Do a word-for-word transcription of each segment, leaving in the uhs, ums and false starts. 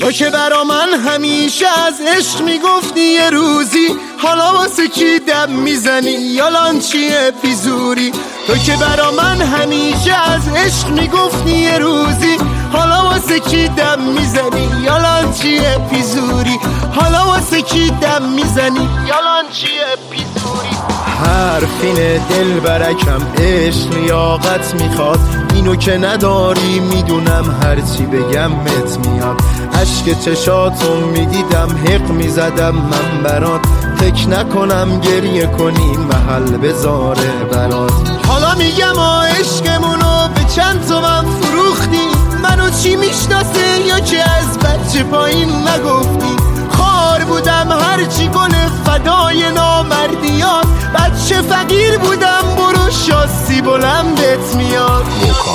تو که برا من همیشه از عشق میگفتی یه روزی، حالا واسه کی دم میزنی یالان چیه بیزوری؟ تو که برا من همیشه از عشق میگفتی یه روزی، حالا واسه کی دم میزنی یالان چیه بیزوری؟ حالا واسه کی دم میزنی یالان چیه بیزوری؟ حرفین دل برکم عشق لیاقت میخواد، اینو که نداری میدونم هرچی بگم مت میاد. عشق چشاتو میدیدم حق میزدم من برات، فکر نکنم گریه کنی محل بذاره برات. حالا میگم آ عشقمونو به چند تومن فروختی، منو چی میشناسه یا که از بچه پایین نگفتی؟ خار بودم هرچی گل فدای نامردیات، بچه فقیر بودم برو شاسی بلندت میاد.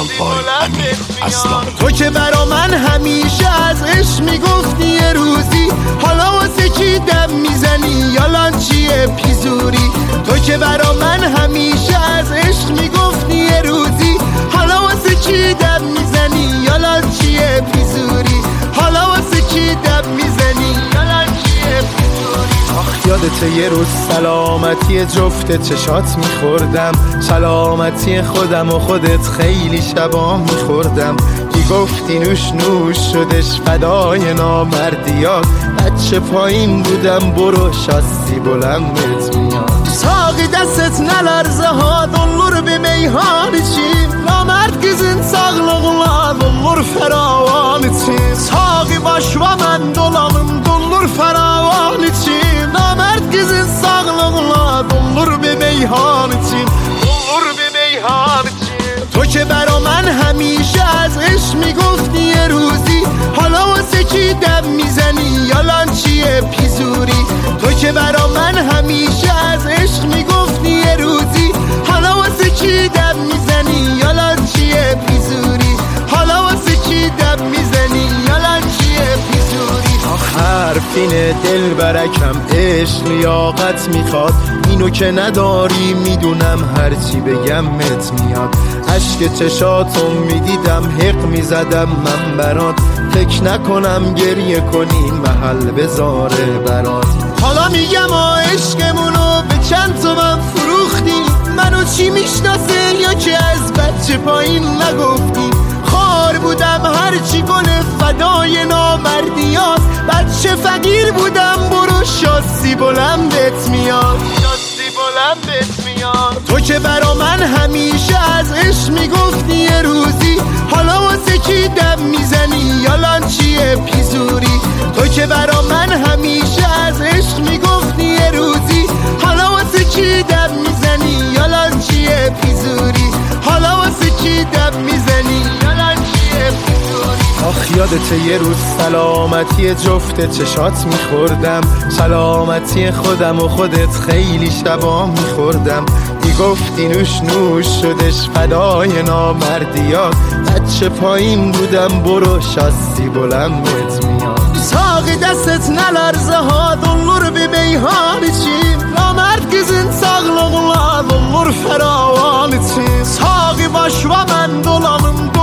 تو که برا من همیشه از عشق میگفتی یه روزی، حالا واسه کی دم میزنی یالان چیه پیزوری؟ تو که برا من همیشه از عشق میگفتی یه روزی، حالا واسه کی دم میزنی یالان چیه پیزوری؟ حالا واسه کی دم میزنی یالان چیه پیزوری؟ آخ یادت یه روز سلامتی جفت چشات میخوردم، سلامتی خودم و خودت خیلی شبا میخوردم. کی گفتی نوش نوش شدش فدای نامردیات، بچه پایین بودم برو شاسی بلندت میاد. ساقی دستت نلرزه ha dollur bir meyhan için, namert kızın sağlığına dollur feravan için. Sağı baş ve men dolanım dollur feravan için, namert kızın sağlığına dollur bir meyhan için, dollur bir meyhan için. تو که برا من همیشه از عشق میگفتی یه روزی، حالا واسه کی دم میزنی یالان چیه پیزوری؟ تو که برا من همیشه از عشق میگفتی یه روزی، حالا واسه کی دم میزنی یالان چیه پیزوری؟ حالا واسه کی دم میزنی یالان چیه پیزوری؟ حرفین دل برکم عشق لیاقت میخواد، اینو که نداری میدونم هرچی بگم مت میاد. عشق چشاتو میدیدم حق میزدم من برات، فکر نکنم گریه کنی محل بذاره برات. حالا میگم آ عشقمونو به چند تومن فروختی، منو چی میشناسه یا که از بچه پایین نگفتی؟ خار بودم هرچی گل فدای نامردیات، بچه فقیر بودم برو شاسی بلندت میاد، شاسی بلندت میاد. تو که برا من همیشه از عشق میگفتی یه روزی، حالا واسه کی دم میزنی یالان چیه پیزوری؟ تو که برا من همیشه از عشق میگفتی یه روزی، حالا واسه کی دم میزنی یالان چیه پیزوری؟ حالا واسه کی دم میزنی یالان چیه پیزوری؟ آخ یادت یه روز سلامتی جفت چشات میخوردم، سلامتی خودم و خودت خیلی شبا میخوردم. کی گفتی نوش نوش شدش فدای نامردیات، بچه پایین بودم برو شاسی بلندت میاد. ساقی دستت نلرزه ha dollur bir meyhan için, namert kızın sağlığına dollur feravan için. Sağı baş ve men dolanım